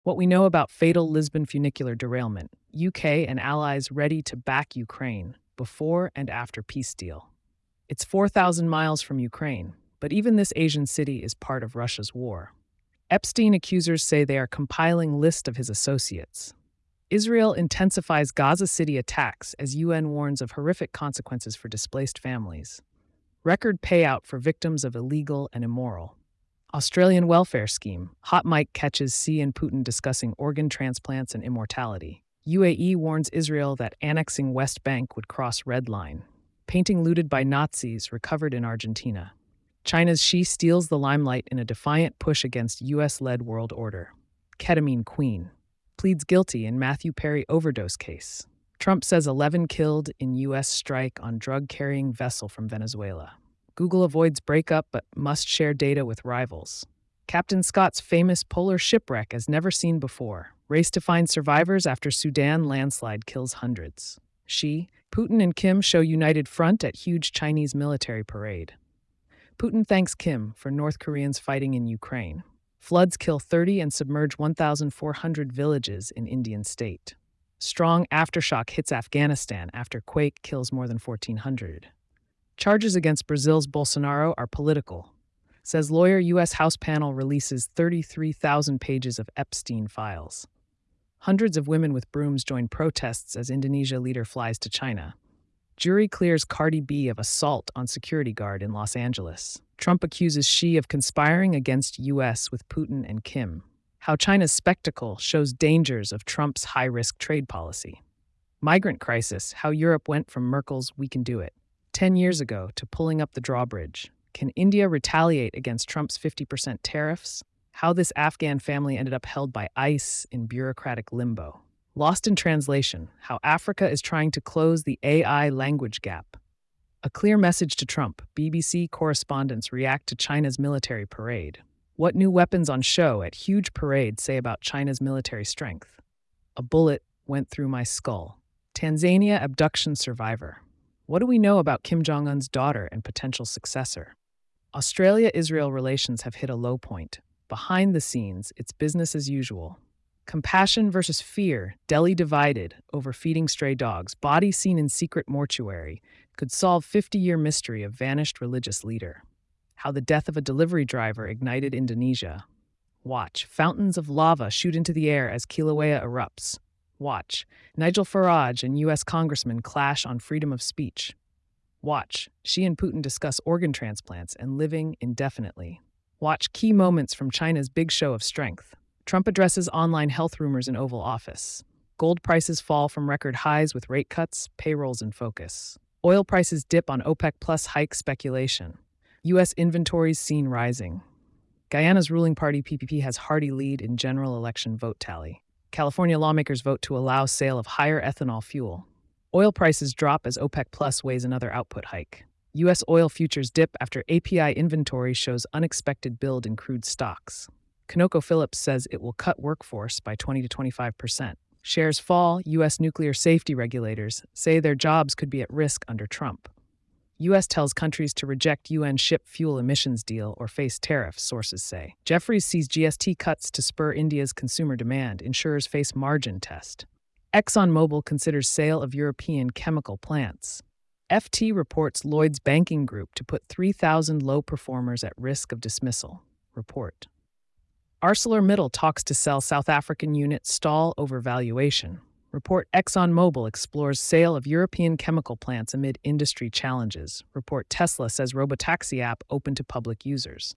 What we know about fatal Lisbon funicular derailment, UK and allies ready to back Ukraine before and after peace deal. It's 4,000 miles from Ukraine, but even this Asian city is part of Russia's war. Epstein accusers say they are compiling list of his associates. Israel intensifies Gaza City attacks as UN warns of horrific consequences for displaced families. Record payout for victims of illegal and immoral. Australian welfare scheme. Hot mic catches Xi and Putin discussing organ transplants and immortality. UAE warns Israel that annexing West Bank would cross red line. Painting looted by Nazis recovered in Argentina. China's Xi steals the limelight in a defiant push against US-led world order. Ketamine queen. Pleads guilty in Matthew Perry overdose case. Trump says 11 killed in US strike on drug-carrying vessel from Venezuela. Google avoids breakup but must share data with rivals. Captain Scott's famous polar shipwreck as never seen before. Race to find survivors after Sudan landslide kills hundreds. Xi, Putin and Kim show united front at huge Chinese military parade. Putin thanks Kim for North Koreans fighting in Ukraine. Floods kill 30 and submerge 1,400 villages in Indian state. Strong aftershock hits Afghanistan after quake kills more than 1,400. Charges against Brazil's Bolsonaro are political, says lawyer. U.S. House panel releases 33,000 pages of Epstein files. Hundreds of women with brooms join protests as Indonesia leader flies to China. Jury clears Cardi B of assault on security guard in Los Angeles. Trump accuses Xi of conspiring against U.S. with Putin and Kim. How China's spectacle shows dangers of Trump's high-risk trade policy. Migrant crisis, how Europe went from Merkel's "we can do it" 10 years ago to pulling up the drawbridge. Can India retaliate against Trump's 50% tariffs? How this Afghan family ended up held by ICE in bureaucratic limbo. Lost in translation, how Africa is trying to close the AI language gap. A clear message to Trump. BBC correspondents react to China's military parade. What new weapons on show at huge parade say about China's military strength? A bullet went through my skull. Tanzania abduction survivor. What do we know about Kim Jong-un's daughter and potential successor? Australia-Israel relations have hit a low point. Behind the scenes, it's business as usual. Compassion versus fear, Delhi divided over feeding stray dogs, body seen in secret mortuary, could solve 50-year mystery of vanished religious leader. How the death of a delivery driver ignited Indonesia. Watch, fountains of lava shoot into the air as Kilauea erupts. Watch, Nigel Farage and U.S. congressmen clash on freedom of speech. Watch, Xi and Putin discuss organ transplants and living indefinitely. Watch key moments from China's big show of strength. Trump addresses online health rumors in Oval Office. Gold prices fall from record highs with rate cuts, payrolls in focus. Oil prices dip on OPEC plus hike speculation. U.S. inventories seen rising. Guyana's ruling party PPP has hearty lead in general election vote tally. California lawmakers vote to allow sale of higher ethanol fuel. Oil prices drop as OPEC plus weighs another output hike. U.S. oil futures dip after API inventory shows unexpected build in crude stocks. ConocoPhillips says it will cut workforce by 20 to 25%. Shares fall. U.S. nuclear safety regulators say their jobs could be at risk under Trump. U.S. tells countries to reject UN ship fuel emissions deal or face tariffs, sources say. Jefferies sees GST cuts to spur India's consumer demand. Insurers face margin test. ExxonMobil considers sale of European chemical plants. FT reports Lloyd's Banking Group to put 3,000 low performers at risk of dismissal. Report. ArcelorMittal talks to sell South African unit stall over valuation. Report. ExxonMobil explores sale of European chemical plants amid industry challenges. Report. Tesla says robotaxi app open to public users.